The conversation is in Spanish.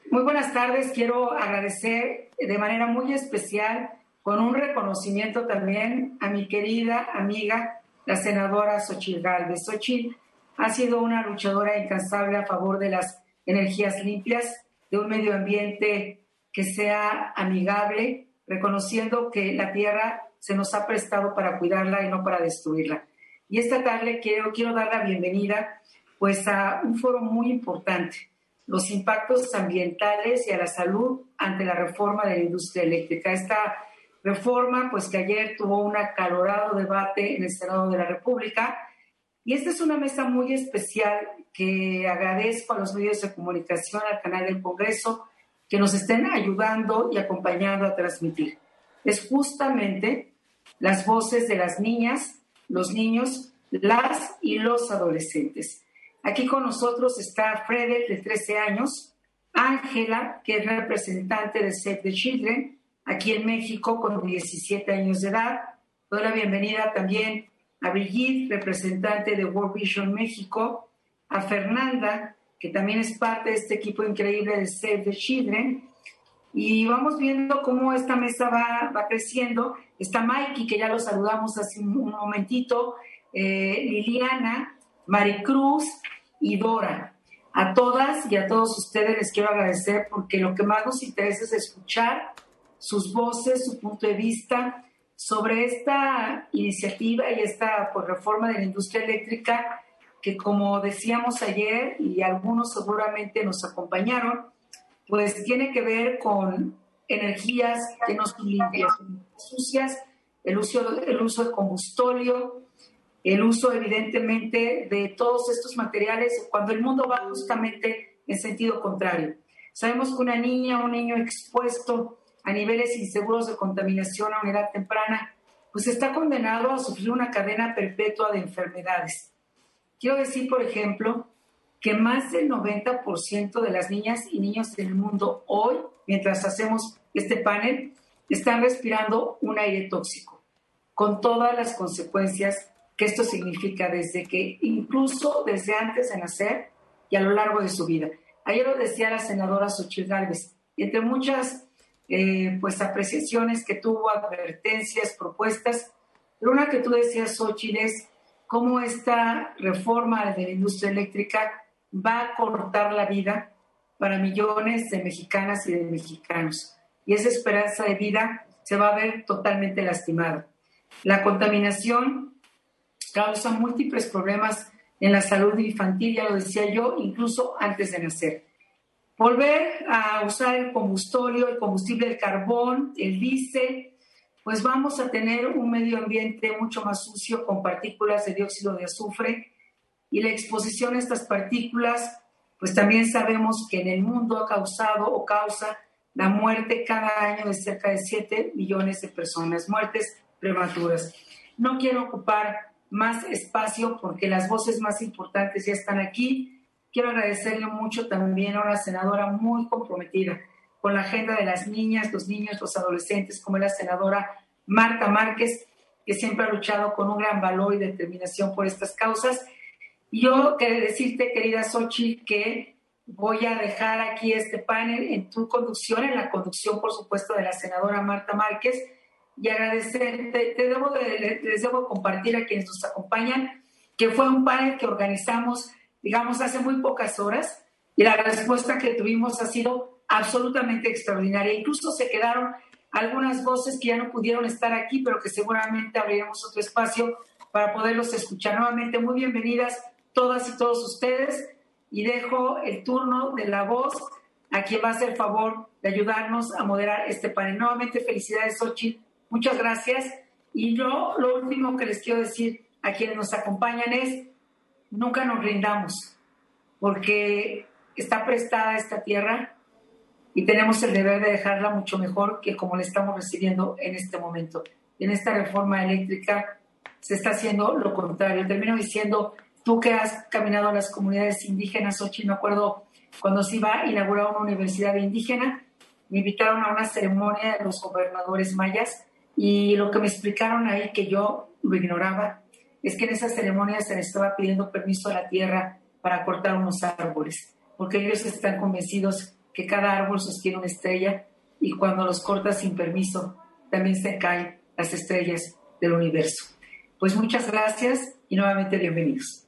Muy buenas tardes. Quiero agradecer de manera muy especial, con un reconocimiento también, a mi querida amiga, la senadora Xochitl Gálvez. Xochitl ha sido una luchadora incansable a favor de las energías limpias, de un medio ambiente que sea amigable, reconociendo que la tierra se nos ha prestado para cuidarla y no para destruirla. Y esta tarde quiero dar la bienvenida pues a un foro muy importante, los impactos ambientales y a la salud ante la reforma de la industria eléctrica. Esta reforma, pues que ayer tuvo un acalorado debate en el Senado de la República, y esta es una mesa muy especial que agradezco a los medios de comunicación, al canal del Congreso, que nos estén ayudando y acompañando a transmitir. Es justamente las voces de las niñas, los niños, las y los adolescentes. Aquí con nosotros está Fredel, de 13 años, Ángela, que es representante de Save the Children, aquí en México, con 17 años de edad. Doy la bienvenida también a Brigitte, representante de World Vision México, a Fernanda, que también es parte de este equipo increíble de Save the Children. Y vamos viendo cómo esta mesa va creciendo. Está Mikey, que ya lo saludamos hace un momentito, Liliana, Maricruz y Dora. A todas y a todos ustedes les quiero agradecer, porque lo que más nos interesa es escuchar sus voces, su punto de vista sobre esta iniciativa y esta reforma de la industria eléctrica, que, como decíamos ayer y algunos seguramente nos acompañaron, pues tiene que ver con energías que no son limpias, sucias, el uso de combustóleo, el uso evidentemente de todos estos materiales, cuando el mundo va justamente en sentido contrario. Sabemos que una niña o un niño expuesto a niveles inseguros de contaminación a una edad temprana, pues está condenado a sufrir una cadena perpetua de enfermedades. Quiero decir, por ejemplo, que más del 90% de las niñas y niños del mundo hoy, mientras hacemos este panel, están respirando un aire tóxico, con todas las consecuencias que esto significa, incluso desde antes de nacer y a lo largo de su vida. Ayer lo decía la senadora Xochitl Gálvez, entre muchas apreciaciones que tuvo, advertencias, propuestas, pero una que tú decías, Xochitl, es cómo esta reforma de la industria eléctrica va a cortar la vida para millones de mexicanas y de mexicanos. Y esa esperanza de vida se va a ver totalmente lastimada. La contaminación causa múltiples problemas en la salud infantil, ya lo decía yo, incluso antes de nacer. Volver a usar el combustóleo, el combustible del carbón, el diésel, pues vamos a tener un medio ambiente mucho más sucio, con partículas de dióxido de azufre, y la exposición a estas partículas, pues también sabemos que en el mundo ha causado o causa la muerte cada año de cerca de 7 millones de personas, muertes prematuras. No quiero ocupar más espacio porque las voces más importantes ya están aquí. Quiero agradecerle mucho también a una senadora muy comprometida con la agenda de las niñas, los niños, los adolescentes, como es la senadora Marta Márquez, que siempre ha luchado con un gran valor y determinación por estas causas. Y yo quiero decirte, querida Xochitl, que voy a dejar aquí este panel en tu conducción, en la conducción, por supuesto, de la senadora Marta Márquez, y agradecerte, les debo compartir a quienes nos acompañan, que fue un panel que organizamos, digamos, hace muy pocas horas, y la respuesta que tuvimos ha sido absolutamente extraordinaria. Incluso se quedaron algunas voces que ya no pudieron estar aquí, pero que seguramente abriremos otro espacio para poderlos escuchar. Nuevamente, muy bienvenidas todas y todos ustedes, y dejo el turno de la voz a quien va a hacer el favor de ayudarnos a moderar este panel. Nuevamente, felicidades, Xochitl, muchas gracias. Y yo lo último que les quiero decir a quienes nos acompañan es: nunca nos rindamos, porque está prestada esta tierra y tenemos el deber de dejarla mucho mejor que como la estamos recibiendo en este momento. En esta reforma eléctrica se está haciendo lo contrario. Termino diciendo, tú que has caminado a las comunidades indígenas, Xochitl, me acuerdo cuando se iba a inaugurar una universidad indígena, me invitaron a una ceremonia de los gobernadores mayas, y lo que me explicaron ahí, que yo lo ignoraba, es que en esa ceremonia se les estaba pidiendo permiso a la tierra para cortar unos árboles, porque ellos están convencidos que cada árbol sostiene una estrella y cuando los cortas sin permiso, también se caen las estrellas del universo. Pues muchas gracias y nuevamente bienvenidos.